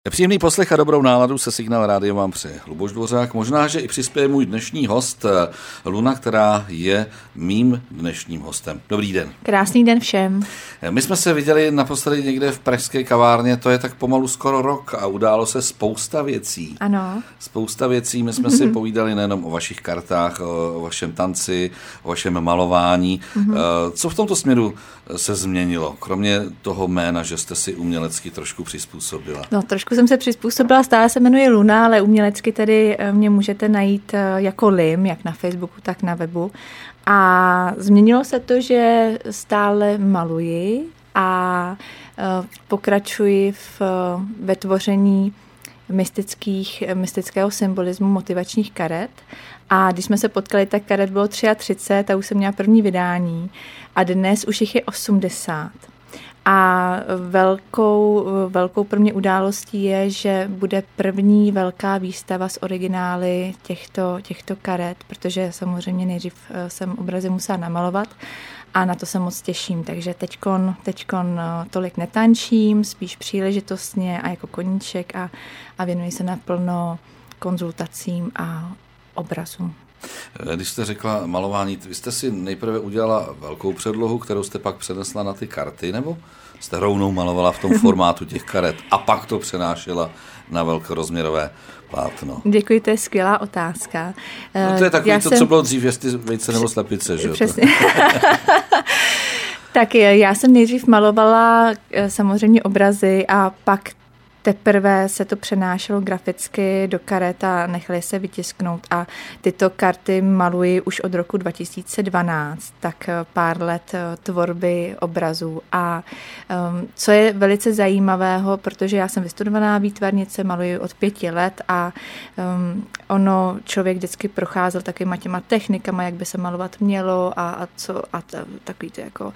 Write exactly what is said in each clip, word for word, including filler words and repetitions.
Příjemný poslech a dobrou náladu se Signál Rádio vám přeje Luboš Dvořák. Možná, že i přispěje můj dnešní host Luna, která je mým dnešním hostem. Dobrý den. Krásný den všem. My jsme se viděli naposledy někde v pražské kavárně, to je tak pomalu skoro rok a událo se spousta věcí. Ano. Spousta věcí, my jsme si povídali nejenom o vašich kartách, o vašem tanci, o vašem malování. Mm-hmm. Co v tomto směru se změnilo, kromě toho jména, že jste si umělecky trošku přizpůsobila? No, trošku jsem se přizpůsobila, stále se jmenuji Luna, ale umělecky tedy mě můžete najít jako Lim, jak na Facebooku, tak na webu. A změnilo se to, že stále maluji a pokračuji v, ve tvoření mystických, mystického symbolismu motivačních karet. A když jsme se potkali, tak karet bylo třicet tři a už jsem měla první vydání. A dnes už jich je osmdesát. A velkou, velkou pro mě událostí je, že bude první velká výstava s originály těchto, těchto karet, protože samozřejmě nejdřív jsem obrazy musela namalovat a na to se moc těším. Takže teďkon, teďkon tolik netančím, spíš příležitostně a jako koníček a, a věnuji se naplno konzultacím a obrazům. Když jste řekla malování, vy jste si nejprve udělala velkou předlohu, kterou jste pak přenesla na ty karty, nebo jste rovnou malovala v tom formátu těch karet a pak to přenášela na velkorozměrové plátno? Děkuji, to je skvělá otázka. No to je takový já to, jsem... co bylo dřív, jestli vejce nebo slepice, že jo? Přesně. Tak já jsem nejdřív malovala samozřejmě obrazy a pak teprve se to přenášelo graficky do karet a nechali se vytisknout a tyto karty maluji už od roku dva tisíce dvanáct, tak pár let tvorby obrazů a um, co je velice zajímavého, protože já jsem vystudovaná výtvarnice, maluji od pěti let a um, ono člověk vždycky procházel takovýma těma technikama, jak by se malovat mělo a, a co a t, takový to jako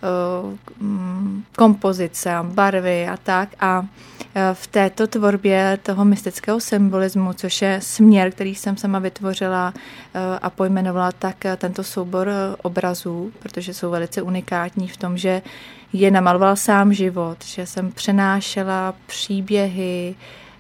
uh, um, kompozice a barvy a tak a uh, v této tvorbě toho mystického symbolismu, což je směr, který jsem sama vytvořila a pojmenovala tak tento soubor obrazů, protože jsou velice unikátní v tom, že je namaloval sám život, že jsem přenášela příběhy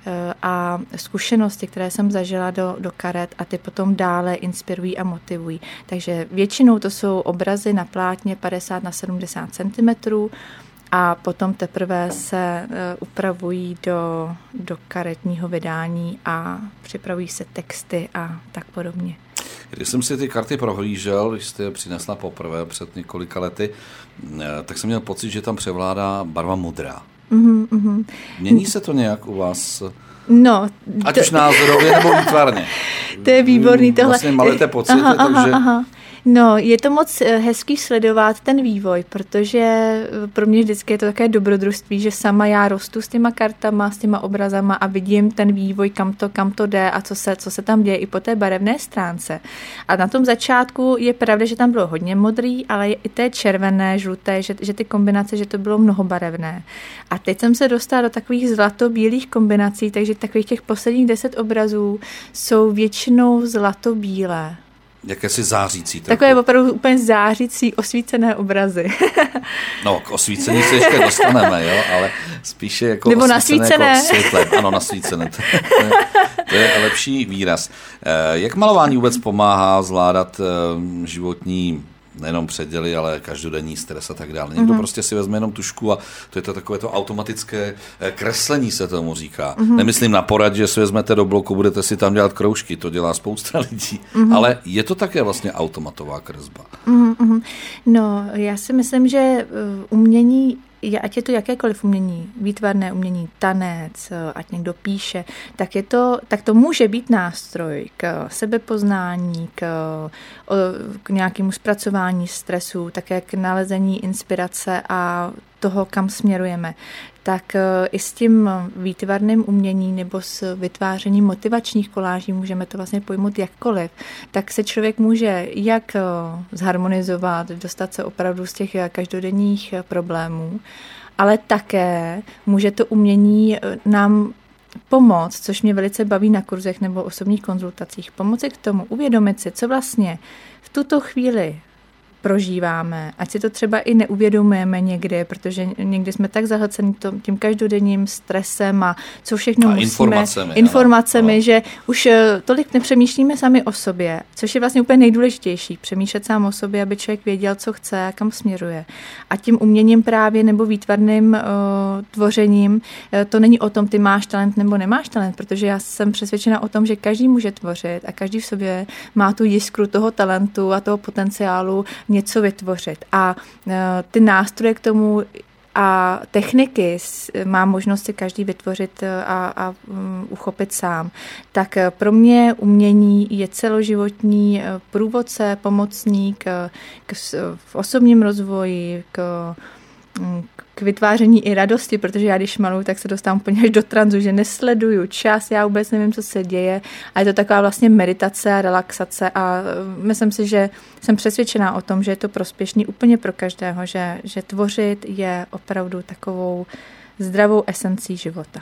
a zkušenosti, které jsem zažila do, do karet a ty potom dále inspirují a motivují. Takže většinou to jsou obrazy na plátně padesát na sedmdesát centimetrů, a potom teprve se upravují do, do karetního vydání a připravují se texty a tak podobně. Když jsem si ty karty prohlížel, když jste je přinesla poprvé před několika lety, tak jsem měl pocit, že tam převládá barva modrá. Mm-hmm, mm-hmm. Mění se to nějak u vás? No, ať to... už názorově nebo výtvarně. To je výborný tohle. Vlastně malujete pocity, aha, takže... Aha, aha. No, je to moc hezký sledovat ten vývoj, protože pro mě vždycky je to také dobrodružství, že sama já rostu s těma kartama, s těma obrazama a vidím ten vývoj, kam to, kam to jde a co se, co se tam děje i po té barevné stránce. A na tom začátku je pravda, že tam bylo hodně modrý, ale i té červené, žluté, že, že ty kombinace, že to bylo mnohobarevné. A teď jsem se dostala do takových zlato-bílých kombinací, takže takových těch posledních deset obrazů jsou většinou zlato-bílé. Jakési zářící. Trochu. Takové opravdu úplně zářící, osvícené obrazy. No, k osvícení se ještě dostaneme, jo, ale spíše jako nebo nasvícené jako světlé. Ano, nasvícené. To, to, je, to je lepší výraz. Jak malování vůbec pomáhá zvládat životní nejenom předěly, ale každodenní stres a tak dále. Někdo mm-hmm. prostě si vezme jenom tušku a to je to takové to automatické kreslení, se tomu říká. Mm-hmm. Nemyslím na porad, že si vezmete do bloku, budete si tam dělat kroužky, to dělá spousta lidí. Mm-hmm. Ale je to také vlastně automatová kresba. Mm-hmm. No, já si myslím, že umění, ať je to jakékoliv umění, výtvarné umění, tanec, ať někdo píše, tak, je to, tak to může být nástroj k sebepoznání, k, k nějakému zpracování stresu, také k nalezení inspirace a toho, kam směrujeme. Tak i s tím výtvarným uměním nebo s vytvářením motivačních koláží, můžeme to vlastně pojmout jakkoliv, tak se člověk může jak zharmonizovat, dostat se opravdu z těch každodenních problémů, ale také může to umění nám pomoct, což mě velice baví na kurzech nebo osobních konzultacích, pomoci k tomu uvědomit si, co vlastně v tuto chvíli prožíváme, ať si to třeba i neuvědomujeme někdy, protože někdy jsme tak zahlceni tím každodenním stresem a co všechno a musíme, informacemi, informacemi ano. že už tolik nepřemýšlíme sami o sobě, což je vlastně úplně nejdůležitější, přemýšlet sám o sobě, aby člověk věděl, co chce a kam směruje. A tím uměním právě nebo výtvarným uh, tvořením uh, to není o tom, ty máš talent nebo nemáš talent, protože já jsem přesvědčena o tom, že každý může tvořit a každý v sobě má tu jiskru toho talentu a toho potenciálu něco vytvořit. A uh, ty nástroje k tomu a techniky má možnost si každý vytvořit a, a um, uchopit sám. Tak pro mě umění je celoživotní průvodce, pomocník k, k, v osobním rozvoji, k, k vytváření i radosti, protože já když maluju, tak se dostávám úplně až do tranzu, že nesleduju čas, já vůbec nevím, co se děje a je to taková vlastně meditace a relaxace a myslím si, že jsem přesvědčená o tom, že je to prospěšný úplně pro každého, že, že tvořit je opravdu takovou zdravou esencí života.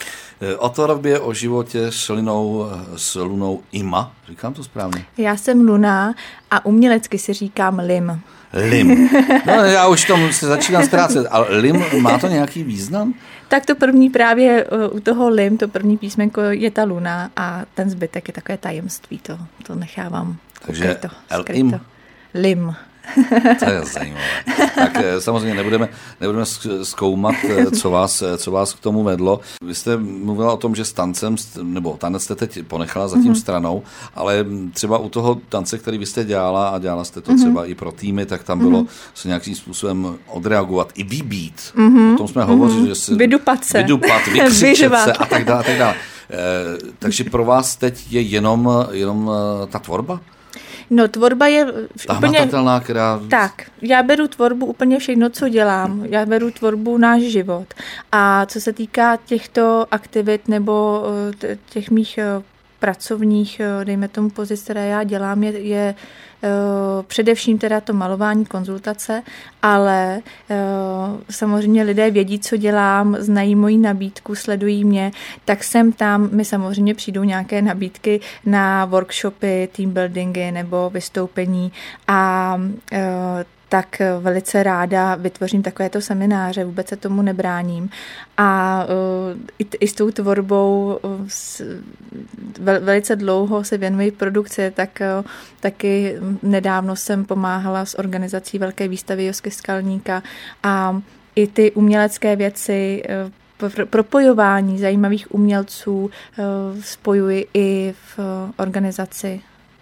O tvorbě, o životě s Linou, s Lunou Ima, říkám to správně? Já jsem Luna a umělecky si říkám Lim. Lim. No, já už tomu se začínám ztrácet, ale Lim, má to nějaký význam? Tak to první právě u toho Lim, to první písmenko je ta Luna a ten zbytek je takové tajemství, to, to nechávám. Takže skryto, L-im. skryto. Lim. To je zajímavé. Tak samozřejmě nebudeme, nebudeme zkoumat, co vás, co vás k tomu vedlo. Vy jste mluvila o tom, že s tancem, nebo tanec jste teď ponechala zatím mm-hmm. stranou, ale třeba u toho tance, který vy jste dělala a dělala jste to mm-hmm. třeba i pro týmy, tak tam bylo mm-hmm. se nějakým způsobem odreagovat, i vybít. Mm-hmm. O tom jsme mm-hmm. hovořili, že se vydupat se, vydupat, vykřičet se a tak dále. A tak dále. E, takže pro vás teď je jenom, jenom ta tvorba? No, tvorba je ta úplně... hmatatelná, která... Tak, já beru tvorbu úplně všechno, co dělám. Já beru tvorbu náš život. A co se týká těchto aktivit nebo těch mých pracovních, dejme tomu pozic, které já dělám, je, je uh, především teda to malování, konzultace, ale uh, samozřejmě lidé vědí, co dělám, znají moji nabídku, sledují mě, tak sem tam mi samozřejmě přijdou nějaké nabídky na workshopy, team buildingy nebo vystoupení a uh, tak velice ráda vytvořím takovéto semináře, vůbec se tomu nebráním. A uh, i, i s tou tvorbou uh, s, vel, velice dlouho se věnuji produkci, tak uh, taky nedávno jsem pomáhala s organizací velké výstavy Josky Skalníka a i ty umělecké věci, uh, propojování zajímavých umělců uh, spojuji i v uh, organizaci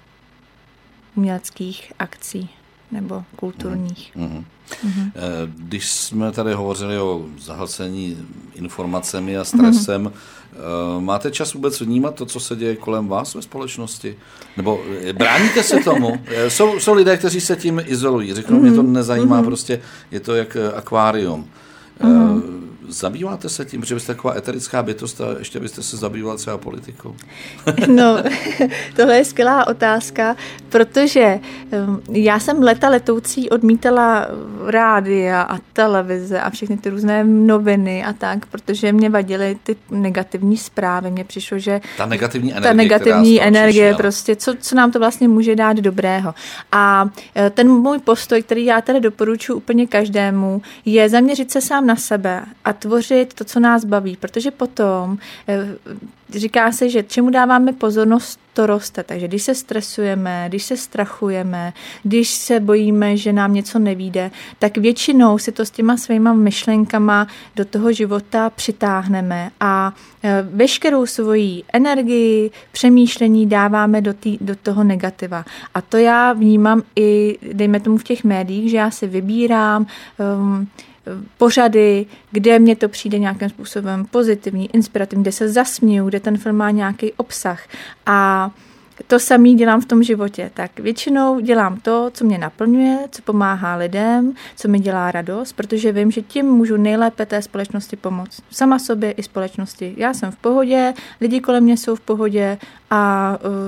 uměleckých akcí nebo kulturních. Mm-hmm. Mm-hmm. Když jsme tady hovořili o zahlcení informacemi a stresem, mm-hmm. máte čas vůbec vnímat to, co se děje kolem vás ve společnosti? Nebo bráníte se tomu? Jsou, jsou lidé, kteří se tím izolují. Řeknou, mm-hmm. mě to nezajímá, mm-hmm. prostě je to jak akvárium. Mm-hmm. Zabýváte se tím, protože jste taková eterická bytost a ještě byste se zabývala třeba politikou? No, tohle je skvělá otázka, protože já jsem leta letoucí odmítala rádia a televize a všechny ty různé noviny a tak, protože mě vadily ty negativní zprávy. Mně přišlo, že ta negativní energie, ta negativní energie přišla. prostě, co, co nám to vlastně může dát dobrého. A ten můj postoj, který já tady doporučuji úplně každému, je zaměřit se sám na sebe a tvořit to, co nás baví, protože potom říká se, že čemu dáváme pozornost, to roste. Takže když se stresujeme, když se strachujeme, když se bojíme, že nám něco nevyjde, tak většinou si to s těma svýma myšlenkama do toho života přitáhneme a veškerou svoji energii, přemýšlení dáváme do, tý, do toho negativa. A to já vnímám i, dejme tomu v těch médiích, že já si vybírám um, pořady, kde mě to přijde nějakým způsobem pozitivní, inspirativní, kde se zasměju, kde ten film má nějaký obsah. A to samý dělám v tom životě. Tak většinou dělám to, co mě naplňuje, co pomáhá lidem, co mi dělá radost, protože vím, že tím můžu nejlépe té společnosti pomoct. Sama sobě i společnosti. Já jsem v pohodě, lidi kolem mě jsou v pohodě a uh,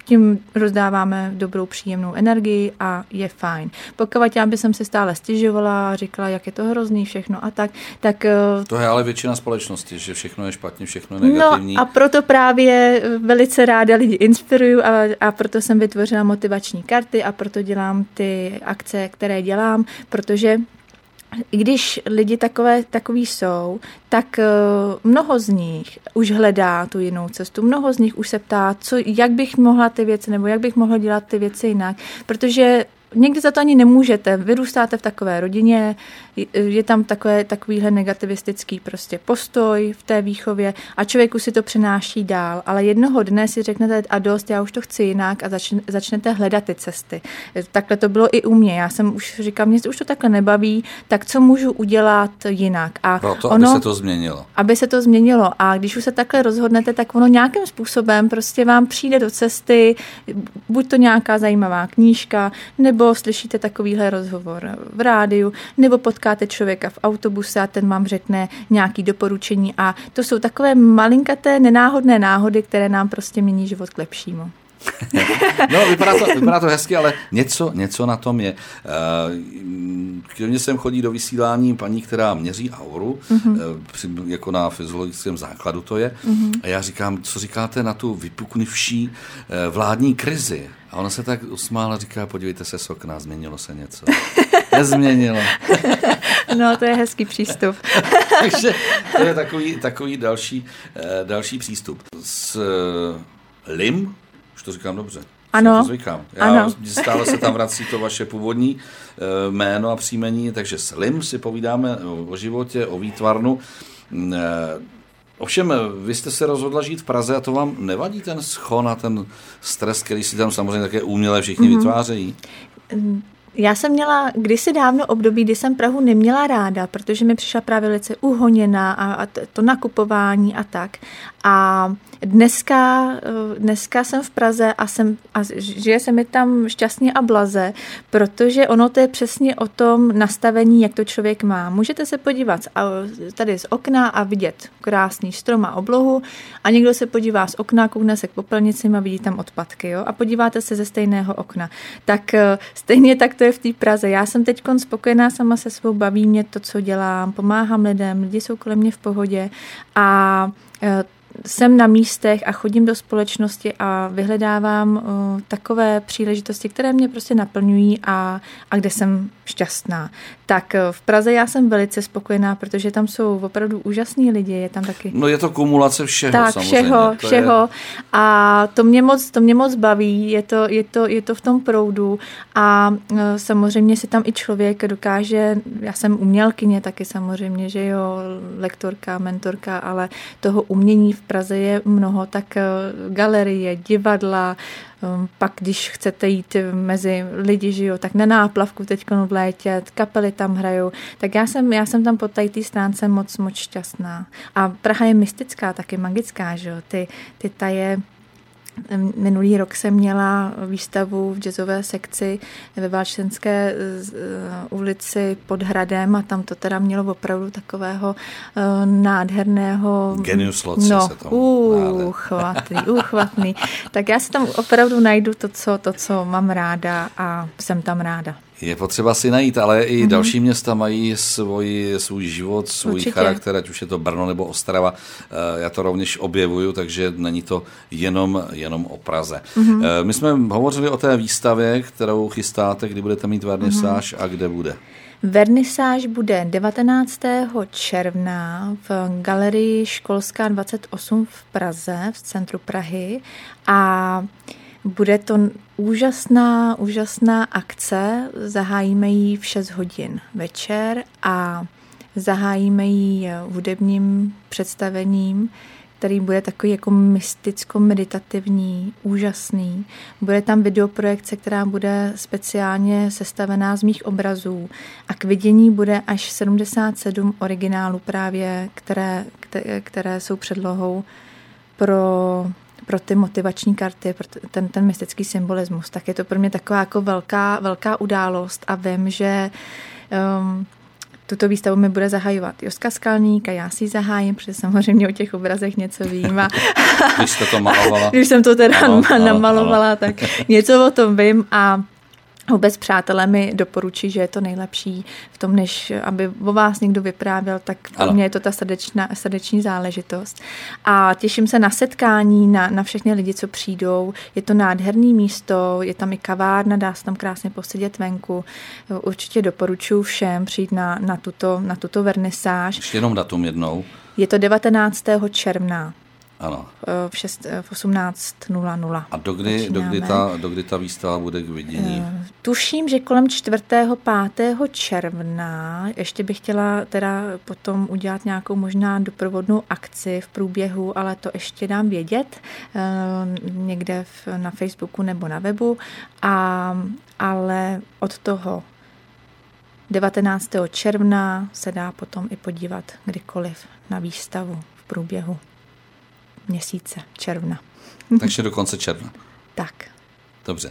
tím rozdáváme dobrou příjemnou energii a je fajn. Pokud já bych si stále stěžovala a říkala, jak je to hrozný všechno a tak, tak... To je ale většina společnosti, že všechno je špatně, všechno je negativní. No a proto právě velice ráda lidi inspiruju a, a proto jsem vytvořila motivační karty a proto dělám ty akce, které dělám, protože i když lidi takové, takový jsou, tak uh, mnoho z nich už hledá tu jinou cestu. Mnoho z nich už se ptá, co, jak bych mohla ty věci, nebo jak bych mohla dělat ty věci jinak. Protože někdy za to ani nemůžete. Vyrůstáte v takové rodině, je tam takové, takovýhle negativistický prostě postoj v té výchově a člověku si to přenáší dál. Ale jednoho dne si řeknete a dost, já už to chci jinak a začne, začnete hledat ty cesty. Takhle to bylo i u mě. Já jsem už říkám, mě už to takhle nebaví, tak co můžu udělat jinak? A proto, ono, aby se to změnilo. Aby se to změnilo. A když už se takhle rozhodnete, tak ono nějakým způsobem prostě vám přijde do cesty, buď to nějaká zajímavá knížka, nebo slyšíte takovýhle rozhovor v rádiu, nebo potkáte člověka v autobuse a ten vám řekne nějaké doporučení a to jsou takové malinkaté nenáhodné náhody, které nám prostě mění život k lepšímu. No, vypadá to, vypadá to hezky, ale něco, něco na tom je. K mně sem chodí do vysílání paní, která měří auru, mm-hmm. jako na fyziologickém základu to je. Mm-hmm. A já říkám, co říkáte na tu vypuknuvší vládní krizi? A ona se tak usmála, říká, podívejte se z okna, změnilo se něco. Nezměnilo. No, to je hezký přístup. Takže to je takový, takový další, další přístup. S Lim, už to říkám dobře. Ano. To zvykám. Já ano. Stále se tam vrací to vaše původní jméno a příjmení, takže s Lim si povídáme o životě, o výtvarnu. Ovšem, vy jste se rozhodla žít v Praze a to vám nevadí ten schon a ten stres, který si tam samozřejmě také uměle všichni mm-hmm. vytvářejí? Já jsem měla kdysi dávno období, kdy jsem Prahu neměla ráda, protože mi přišla právě velice uhoněná a, a to nakupování a tak. A dneska, dneska jsem v Praze a, jsem, a žije se mi tam šťastně a blaze, protože ono to je přesně o tom nastavení, jak to člověk má. Můžete se podívat tady z okna a vidět krásný strom a oblohu a někdo se podívá z okna, koukne se k popelnicím a vidí tam odpadky. Jo? A podíváte se ze stejného okna. Tak stejně tak to je v té Praze. Já jsem teď spokojená sama se svou, baví mě to, co dělám, pomáhám lidem, lidi jsou kolem mě v pohodě a jsem na místech a chodím do společnosti a vyhledávám uh, takové příležitosti, které mě prostě naplňují a, a kde jsem šťastná. Tak v Praze já jsem velice spokojená, protože tam jsou opravdu úžasní lidi, je tam taky... No je to kumulace všeho tak, samozřejmě. všeho, to všeho. Je... A to mě moc, to mě moc baví, je to, je to, je to v tom proudu a uh, samozřejmě si tam i člověk dokáže, já jsem umělkyně taky samozřejmě, že jo, lektorka, mentorka, ale toho umění v Praze je mnoho, tak galerie, divadla, pak když chcete jít mezi lidi, že jo, tak na náplavku teď v létě, kapely tam hrajou, tak já jsem, já jsem tam po té stránce moc, moc šťastná. A Praha je mystická, taky magická, že jo, ty, ty taje. Minulý rok jsem měla výstavu v jazzové sekci ve Valštenské ulici pod hradem a tam to teda mělo opravdu takového nádherného... Genius loci no, se tomu. Úchvatný, úchvatný. Tak já si tam opravdu najdu to co, to, co mám ráda a jsem tam ráda. Je potřeba si najít, ale i mm-hmm. další města mají svůj, svůj život, svůj Určitě. charakter, ať už je to Brno nebo Ostrava. Já to rovněž objevuju, takže není to jenom, jenom o Praze. Mm-hmm. My jsme hovořili o té výstavě, kterou chystáte, kdy budete mít vernisáž mm-hmm. a kde bude? Vernisáž bude devatenáctého června v galerii Školská dvacet osm v Praze, v centru Prahy a bude to úžasná, úžasná akce, zahájíme ji v šest hodin večer a zahájíme ji hudebním představením, který bude takový jako mysticko-meditativní, úžasný. Bude tam videoprojekce, která bude speciálně sestavená z mých obrazů a k vidění bude až sedmdesát sedm originálů právě, které, které, které jsou předlohou pro... pro ty motivační karty, pro ten, ten mystický symbolismus, tak je to pro mě taková jako velká, velká událost a vím, že um, tuto výstavu mi bude zahajovat Joska Skalník a já si ji zahájím, protože samozřejmě o těch obrazech něco vím. A když jste to malovala. Když jsem to teda ano, namalovala, ano. tak něco o tom vím a vůbec přátelé mi doporučí, že je to nejlepší v tom, než aby o vás někdo vyprávěl, tak pro mě je to ta srdečná, srdeční záležitost. A těším se na setkání, na, na všechny lidi, co přijdou. Je to nádherné místo, je tam i kavárna, dá se tam krásně posedět venku. Určitě doporučuji všem přijít na, na, tuto, na tuto vernisáž. Ještě jenom datum jednou. Je to devatenáctého června. Ano. V, šest, v osmnáct nula nula. A dokdy, dokdy, ta, dokdy ta výstava bude k vidění? Tuším, že kolem čtvrtého pátého června. Ještě bych chtěla teda potom udělat nějakou možná doprovodnou akci v průběhu, ale to ještě dám vědět někde v, na Facebooku nebo na webu. A, ale od toho devatenáctého června se dá potom i podívat kdykoliv na výstavu v průběhu měsíce června. Takže do konce června. Tak. Dobře.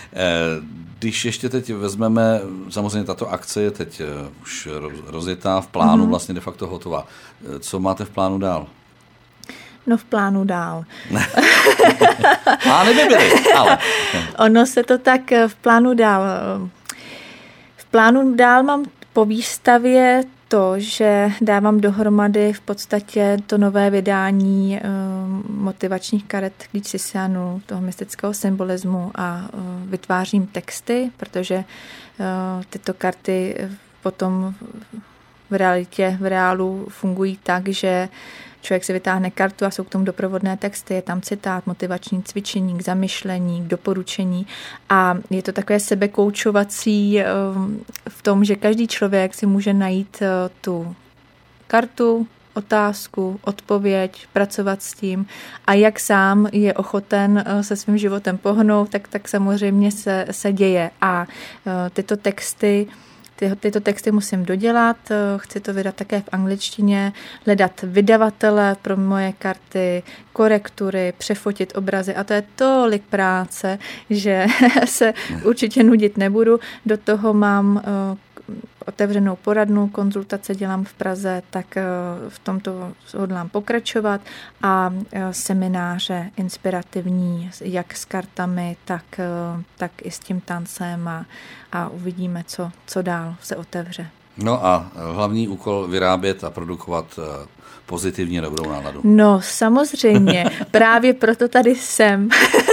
Když ještě teď vezmeme, samozřejmě tato akce je teď už rozjetá, v plánu mm-hmm. vlastně de facto hotová. Co máte v plánu dál? No v plánu dál. Plány by byly, ale... Ono se to tak v plánu dál... V plánu dál mám po výstavě to, že dávám dohromady v podstatě to nové vydání uh, motivačních karet Klíč Sisianu, toho mystického symbolismu a uh, vytvářím texty, protože uh, tyto karty potom v realitě, v reálu fungují tak, že člověk si vytáhne kartu a jsou k tomu doprovodné texty, je tam citát, motivační cvičení, k zamyšlení, k doporučení a je to takové sebekoučovací v tom, že každý člověk si může najít tu kartu, otázku, odpověď, pracovat s tím a jak sám je ochoten se svým životem pohnout, tak, tak samozřejmě se, se děje a tyto texty Ty, tyto texty musím dodělat, chci to vydat také v angličtině, hledat vydavatele pro moje karty, korektury, přefotit obrazy a to je tolik práce, že se určitě nudit nebudu. Do toho mám otevřenou poradnu, konzultace dělám v Praze, tak v tomto hodlám pokračovat a semináře inspirativní, jak s kartami, tak, tak i s tím tancem a, a uvidíme, co, co dál se otevře. No a hlavní úkol vyrábět a produkovat pozitivně dobrou náladu. No samozřejmě, právě proto tady jsem.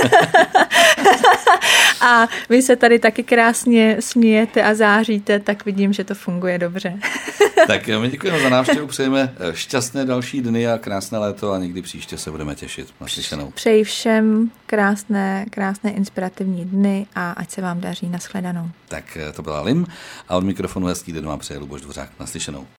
A vy se tady taky krásně smějete a záříte, tak vidím, že to funguje dobře. Tak my děkujeme za návštěvu, přejeme šťastné další dny a krásné léto a někdy příště se budeme těšit. Naslyšenou. Přeji všem krásné, krásné inspirativní dny a ať se vám daří. Nashledanou. Tak to byla Lim a od mikrofonu hezký den vám přeje Luboš Dvořák. Naslyšenou.